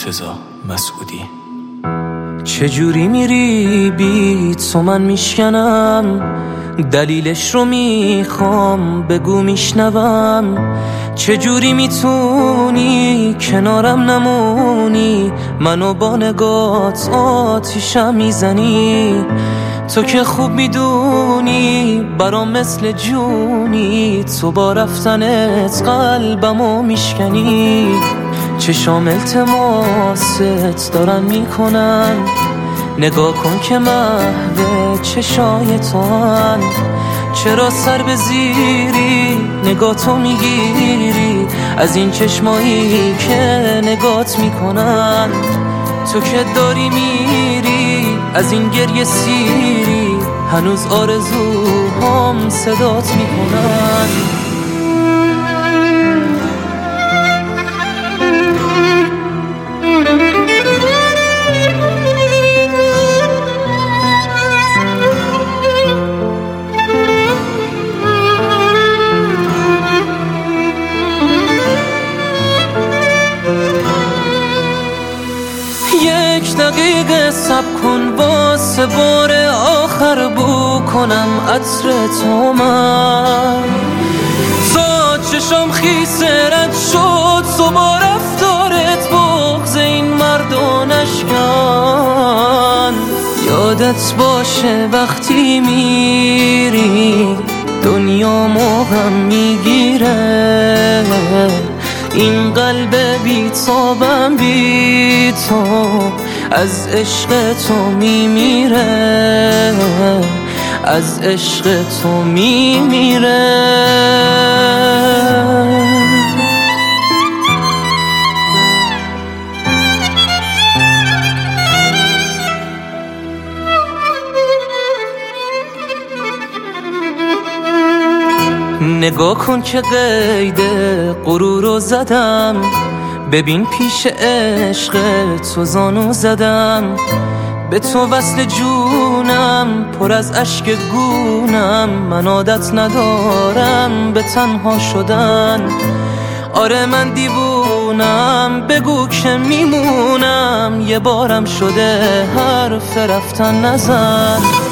مرتضی مسعودی. چجوری میری بی تو من میشکنم، دلیلش رو میخوام بگو میشنوم. چجوری میتونی کنارم نمونی، منو با نگات آتیشم میزنی. تو که خوب میدونی برام مثل جونی، تو با رفتنت قلبمو میشکنی. چشام التماست دارن میکنن، نگاه کن که محو چشای تو هن. چرا سر به زیری نگاه تو میگیری از این چشمایی که نگات میکنن. تو که داری میری از این گریه سیری، هنوز آرزوهام صدات میکنن. یک دقیقه صبر کن واسه بار آخر بو کنم عطر تو من. تا چشم خیسه رد شد تو با رفتارت، بغض این مردان اشکن. یادت باشه وقتی میری دنیا موقم میگیره، این قلب بیتابم بی تو از عشق تو میمیره، از عشق تو میمیره. نگاه کن که قید غرورو زدم، ببین پیش عشق تو زانو زدم. به تو وصل جونم پر از اشک گونم، من عادت ندارم به تنها شدن. آره من دیوونم بگو که میمونم، یه بارم شده حرف رفتن نزن.